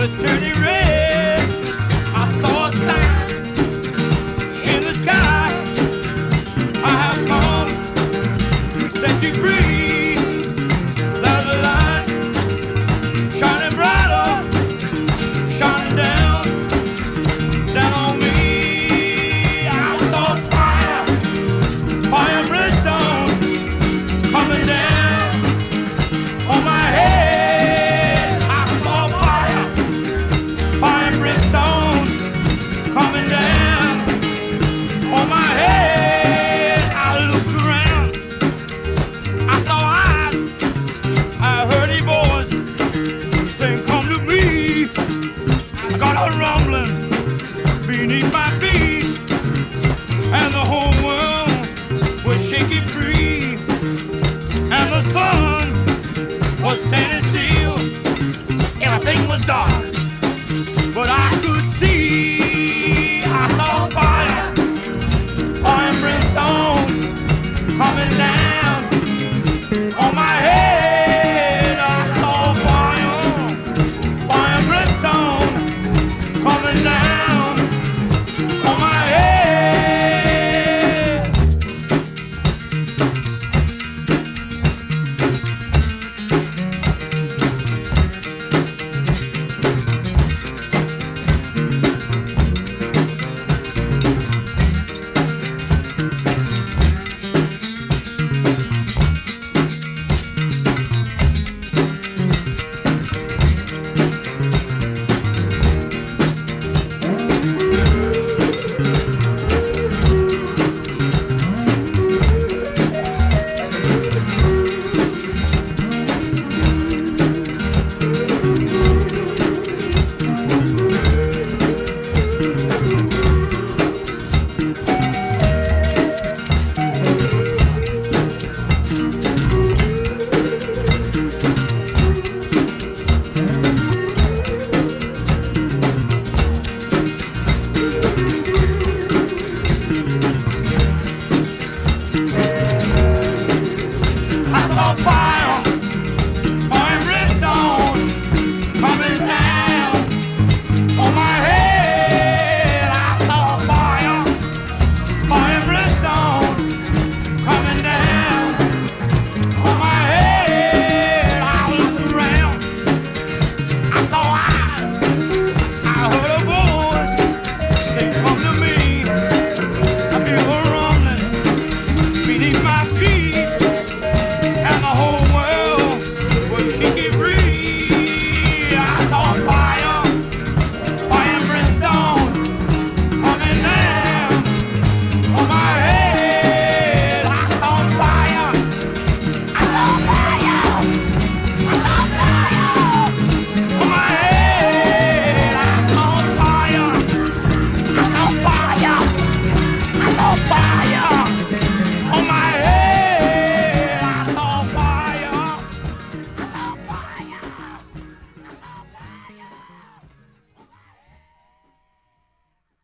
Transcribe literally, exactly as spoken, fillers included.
was turning red. I saw a sign in the sky. I have come to set you free. There's a light shining brighter, shining down, down on me. I saw fire, fire and brimstone coming down on my head. I saw fire, fire and brimstone coming down on my head. I looked around, I saw eyes, I heard a voice saying, come to me. I got a rumbling beneath my feet, and the whole world was shaking free, and the sun was standing still. Everything was dark, but I could see